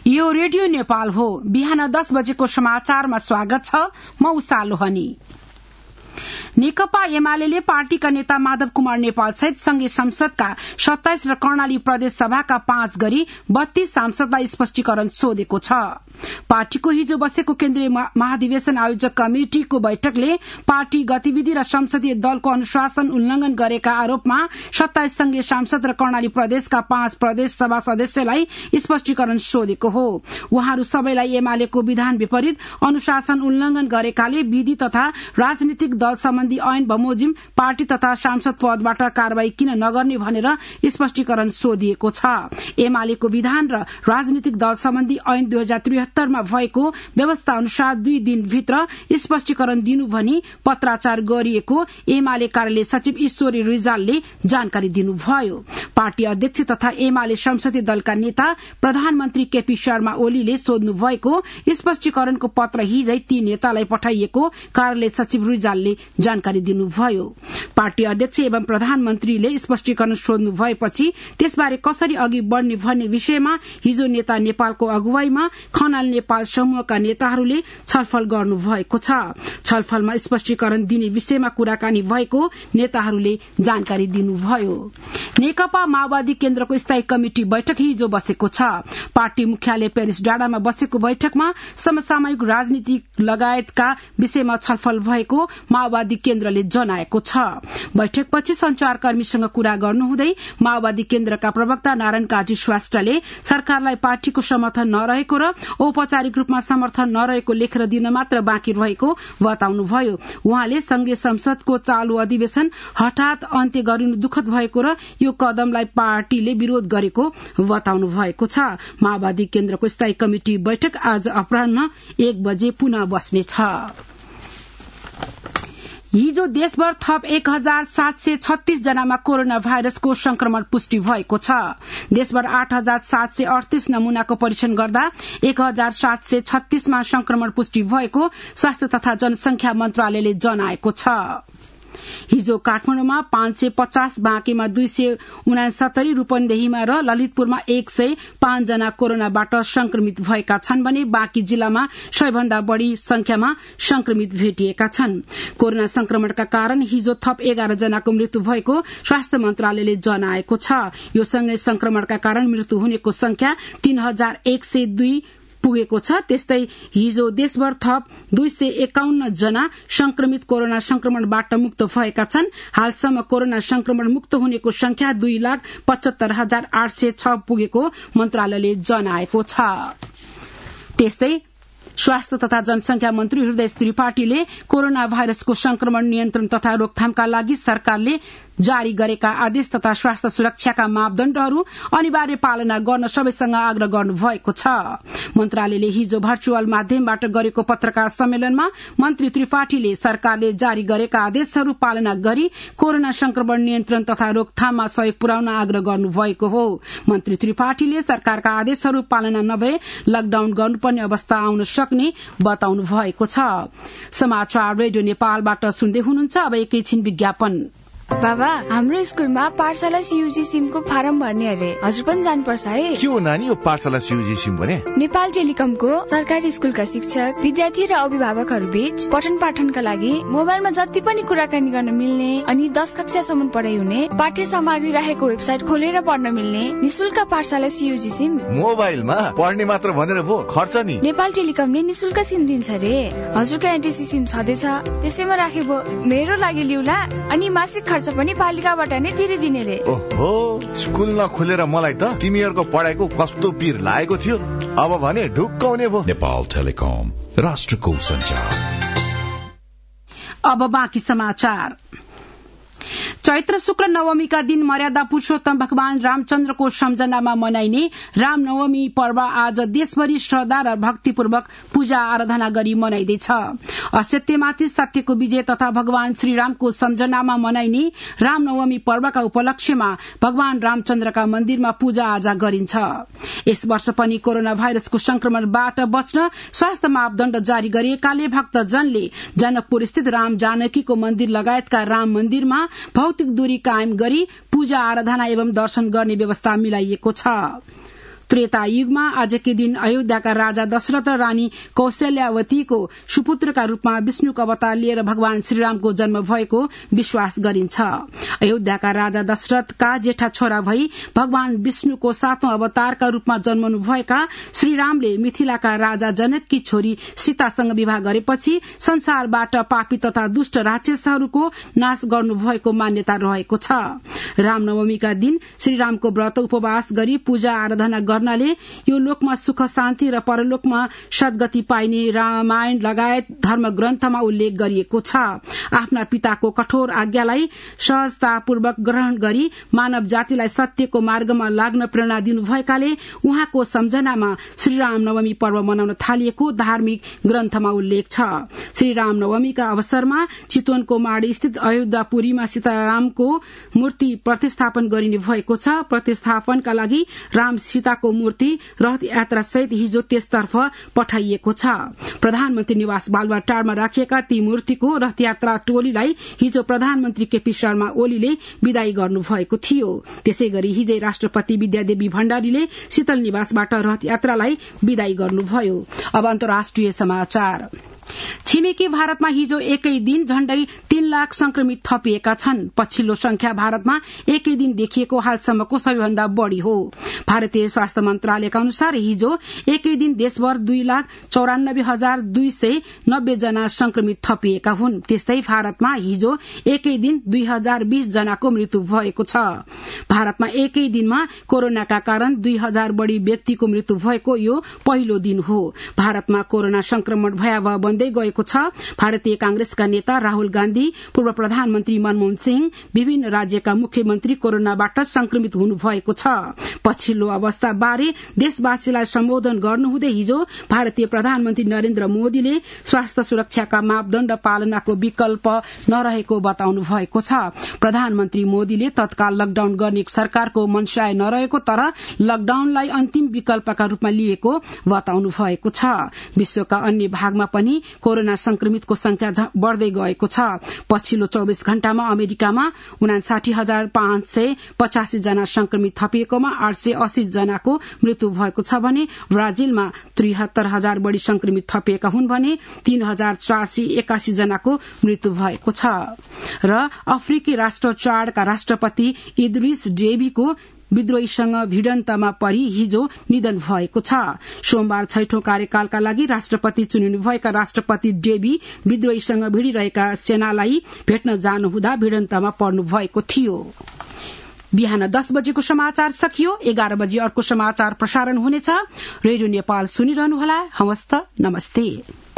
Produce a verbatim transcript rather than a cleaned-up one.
यो रेडियो नेपाल हो। बिहान दस बजेको समाचारमा स्वागत छ। म उषा लोहनी। नेकपा एमाले पार्टीका नेता माधव कुमार नेपाल सहित संघीय संसदका सत्ताइस र कर्णाली प्रदेश सभाका पाँच गरी बत्तीस सांसदलाई स्पष्टीकरण सोधेको छ। पार्टीको हिजो बसेको केन्द्रीय महाधिवेशन आयोजक कमिटिको बैठकले पार्टी गतिविधि र संसदीय दलको अनुशासन उल्लंघन गरेका आरोपमा सत्ताइस संघीय सांसद र कर्णाली प्रदेशका पाँच प्रदेश सभा सदस्यलाई स्पष्टीकरण सोधेको हो। उहाँहरू सबैलाई एमालेको विधान विपरीत अनुशासन उल्लंघन गरेकाले विधि तथा राजनीतिक दल सम्बन्धी ऐन बमोजिम पार्टी तथा सांसद पदबाट कार्यवाही किन नगर्ने भनेर स्पष्टीकरण सोधिएको छ। एमालेको विधान र राजनीतिक दल सम्बन्धी ऐन दुई हजार त्रिहत्तरमा भएको व्यवस्था अनुसार दुई दिनभित्र स्पष्टीकरण दिनु भनी पत्राचार गरिएको एमाले कार्यालय सचिव ईश्वरी रिजालले जानकारी दिनुभयो। पार्टी अध्यक्ष तथा एमाले संसदीय दलका नेता प्रधानमन्त्री केपी शर्मा ओलीले सोध्नु भएको स्पष्टीकरणको पत्र हिजै ती नेतालाई पठाइएको कार्यालय सचिव रिजालले जानकारी दिनुभयो। पार्टी अध्यक्ष एवं प्रधानमन्त्रीले स्पष्टीकरण सोध्नु भएपछि त्यसबारे कसरी अघि बढ़ने भन्ने विषयमा हिजो नेता नेपालको अगुवाईमा खनाल नेपाल समूहका नेताहरूले छलफल गर्नुभएको छ। छलफलमा स्पष्टीकरण दिने विषयमा कुराकानी भएको नेताहरूले जानकारी दिनुभयो। नेकपा माओवादी केन्द्रको स्थायी कमिटि बैठक हिजो बसेको छ। पार्टी मुख्यालय पेरिस डाँडामा बसेको बैठकमा समसामयिक राजनीति लगायतका विषयमा छलफल भएको माओवादी केन्द्रले जनाएको छ। बैठकपछि संचारकर्मीसँग कुरा गर्नुहुँदै माओवादी केन्द्रका प्रवक्ता नारायण काजी श्रेष्ठले सरकारलाई पार्टीको समर्थन नरहेको र औपचारिक रूपमा समर्थन नरहेको लेखेर दिन मात्र बाँकी रहेको बताउनुभयो। उहाँले संघीय संसदको चालू अधिवेशन हठात अन्त्य गरिनु दुखद भएको र यो कदमलाई पार्टीले विरोध गरेको बताउनु भएको छ। माओवादी केन्द्रको स्थायी कमिटि बैठक आज अपराह्न एक बजे पुनः बस्नेछ। हिजो देशभर थप एक हजार सात सय छत्तीस जनामा कोरोना भाइरसको संक्रमण पुष्टि भएको छ। देशभर आठ हजार सात सय अडतीस नमूनाको परीक्षण गर्दा एक हजार सात सय छत्तीसमा संक्रमण पुष्टि भएको स्वास्थ्य तथा जनसंख्या मन्त्रालयले जनाएको छ। हिजो काठमाडौँमा पाँच सय पचास, बाँकेमा दुई सय उनासत्तरी, रूपन्देहीमा र ललितपुरमा एक सय पाँच जना कोरोनाबाट संक्रमित भएका छन् भने बाँकी जिल्लामा सबैभन्दा बढ़ी संख्यामा संक्रमित भेटिएका छन्। कोरोना संक्रमणका कारण हिजो थप एघार जनाको मृत्यु भएको स्वास्थ्य मन्त्रालयले जनाएको छ। यो सँगै संक्रमणका कारण मृत्यु हुनेको संख्या तीन हजार एक सय दुई पुगेको छ। त्यस्तै हिजो देशभर थप दुई सय एकाउन्न जना संक्रमित कोरोना संक्रमणबाट मुक्त भएका छन्। हालसम्म कोरोना संक्रमण मुक्त हुनेको संख्या दुई लाख पचहत्तर हजार आठ सय छ पुगेको मन्त्रालयले जनाएको छ। त्यस्तै स्वास्थ्य तथा जनसंख्या मन्त्री हृदय त्रिपाठीले कोरोना भाइरसको संक्रमण नियन्त्रण तथा रोकथामका लागि सरकारले जारी गरेका आदेश तथा स्वास्थ्य सुरक्षाका मापदण्डहरू अनिवार्य पालना गर्न सबैसँग आग्रह गर्नुभएको छ। मन्त्रालयले हिजो भर्चुअल माध्यमबाट गरेको पत्रकार सम्मेलनमा मन्त्री त्रिपाठीले सरकारले जारी गरेका आदेशहरू पालना गरी कोरोना संक्रमण नियन्त्रण तथा रोकथाममा सहयोग पुर्याउन आग्रह गर्नुभएको हो। मन्त्री त्रिपाठीले सरकारका आदेशहरू पालना नभए लकडाउन गर्नुपर्ने अवस्था आउन सक्ने बताउनु भएको छ। समाचार रेडियो नेपालबाट सुन्दै हुनुहुन्छ। अब एकैछिन विज्ञापन। बाबा, हाम्रो स्कुलमा पाठशाला सीयूजी सिमको फारम भर्ने अरे, हजुर पनि जानुपर्छ है। के हो नानी यो पाठशाला सीयूजी सिम भने? नेपाल टेलिकमको सरकारी स्कुलका शिक्षक, विद्यार्थी र अभिभावकहरू बीच पठन पाठनका लागि मोबाइलमा जति पनि कुराकानी गर्न मिल्ने अनि दस कक्षासम्म पढाइ हुने पाठ्य सामग्री राखेको वेबसाइट खोलेर पढ्न मिल्ने निशुल्क पाठशाला सीयूजी सिम। मोबाइलमा पढ्ने मात्र भनेर भो खर्च नि? नेपाल टेलिकमले निशुल्क सिम दिन्छ रे। हजुरका एनटीसी सिम छँदैछ, त्यसैमा राखे भो मेरो लागि लिउला अनि मासिक खर्च पनि पालिकाबाट नै तिरे दिने रे। ओहो, स्कुल नखुलेर मलाई त तिमीहरूको पढाइको कस्तो पीर लागेको थियो। अब भने ढुक्काउने भो। नेपाल टेलिकम, राष्ट्रको सञ्चार। अब बाँकी समाचार। चैत्र शुक्ल नवमीका दिन मर्यादा पुरूषोत्तम भगवान रामचन्द्रको सम्झनामा मनाइने रामनवमी पर्व आज देशभरि श्रद्धा र भक्तिपूर्वक पूजा आराधना गरी मनाइँदैछ। असत्यमाथि सत्यको विजय तथा भगवान श्रीरामको सम्झनामा मनाइने रामनवमी पर्वका उपलक्ष्यमा भगवान रामचन्द्रका मन्दिरमा पूजा आजा गरिन्छ। यस वर्ष पनि कोरोना भाइरसको संक्रमणबाट बच्न स्वास्थ्य मापदण्ड जारी गरिएकाले भक्तजनले जनकपुर स्थित राम जानकीको मन्दिर लगायतका राम मन्दिरमा भौतिक दूरी कायम गरी पूजा आराधना एवं दर्शन गर्ने व्यवस्था मिलाइएको छ। त्रेता युगमा आजकै दिन अयोध्याका राजा दशरथ र रानी कौशल्यावतीको सुपुत्रका रूपमा विष्णुको अवतार लिएर भगवान श्रीरामको जन्म भएको विश्वास गरिन्छ। अयोध्याका राजा दशरथका जेठा छोरा भई भगवान विष्णुको सातौं अवतारका रूपमा जन्मनु भएका श्रीरामले मिथिलाका राजा जनककी छोरी सीतासँग विवाह गरेपछि संसारबाट पापी तथा दुष्ट राक्षसहरूको नाश गर्नुभएको मान्यता रहेको छ। रामनवमीका दिन श्रीरामको व्रत उपवास गरी पूजा आराधना गर्नाले यो लोकमा सुख शान्ति र परलोकमा सद्गति पाइने रामायण लगायत धर्म ग्रन्थमा उल्लेख गरिएको छ। आफ्ना पिताको कठोर आज्ञालाई सहजतापूर्वक ग्रहण गरी मानव जातिलाई सत्यको मार्गमा लाग्न प्रेरणा दिनुभएकाले उहाँको सम्झनामा श्रीराम नवमी पर्व मनाउन थालिएको धार्मिक ग्रन्थमा उल्लेख छ। श्रीराम नवमीका अवसरमा चितवनको माडी स्थित अयोध्यापुरीमा सीतारामको मूर्ति प्रतिस्थापन गरिने भएको छ। प्रतिस्थापनका लागि राम सीताको मूर्ति रथ यात्रा सहित हिजो त्यसतर्फ पठाइएको छ। प्रधानमन्त्री निवास बालुवाटारमा राखिएका ती मूर्तिको रथ यात्रा टोलीलाई हिजो प्रधानमन्त्री केपी शर्मा ओलीले विदाई गर्नुभएको थियो। त्यसै गरी हिजै राष्ट्रपति विद्यादेवी भण्डारीले शीतल निवासबाट रथ यात्रालाई विदाई गर्नुभयो। अब अन्तर्राष्ट्रिय समाचार। छिमेकी भारतमा हिजो एकै दिन झण्डै तीन लाख संक्रमित थपिएका छन्। पछिल्लो संख्या भारतमा एकै दिन देखिएको हालसम्मको सबैभन्दा बढ़ी हो। भारतीय स्वास्थ्य मन्त्रालयका अनुसार हिजो एकै दिन देशभर दुई लाख चौरानब्बे हजार दुई सय नब्बे जना संक्रमित थपिएका हुन्। त्यस्तै भारतमा हिजो एकै दिन दुई हजार बीस जनाको मृत्यु भएको छ। भारतमा एकै दिनमा कोरोनाका कारण दुई हजार बढ़ी व्यक्तिको मृत्यु भएको यो पहिलो दिन हो। भारतमा कोरोना संक्रमण भयावह बन्दै गएको छ। भारतीय कांग्रेसका नेता राहुल गान्धी, पूर्व प्रधानमन्त्री मनमोहन सिंह, विभिन्न राज्यका मुख्यमन्त्री कोरोनाबाट संक्रमित हुनुभएको छ। पछिल्लो अवस्था बारे देशवासीलाई सम्बोधन गर्नुहुँदै हिजो भारतीय प्रधानमन्त्री नरेन्द्र मोदीले स्वास्थ्य सुरक्षाका मापदण्ड पालनाको विकल्प नरहेको बताउनु भएको छ। प्रधानमन्त्री मोदीले तत्काल लकडाउन गर्ने सरकारको मनसाय नरहेको तर लकडाउनलाई अन्तिम विकल्पका रूपमा लिएको बताउनु भएको छ। विश्वका अन्य भागमा पनि कोरोना संक्रमितको संख्या बढ़दै गएको छ। पछिल्लो चौबीस घण्टामा अमेरिकामा उनासाठी हजार पाँच सय पचासी जना संक्रमित थपिएकोमा आठ सय अस्सी जनाको मृत्यु भएको छ भने ब्राजिलमा त्रिहत्तर हजार बढ़ी संक्रमित थपिएका हुन् भने तीन हजार चार सय एकासी जनाको मृत्यु भएको छ। र अफ्रिकी राष्ट्र चाडका राष्ट्रपति इद्रिस डेबीको विद्रोहीसँग भिडन्तमा परी हिजो निधन भएको छ। सोमबार छैठौं कार्यकालका लागि राष्ट्रपति चुनिनुभएका राष्ट्रपति डेबी विद्रोहीसँग भिडिरहेका सेनालाई भेट्न जानुहुँदा भिडन्तमा पर्नु भएको थियो। बिहान दस बजेको समाचार सकियो। एघार बजे अर्को समाचार प्रसारण हुनेछ। रेडियो नेपाल सुनिरहनुहोला। हवस् त, नमस्ते।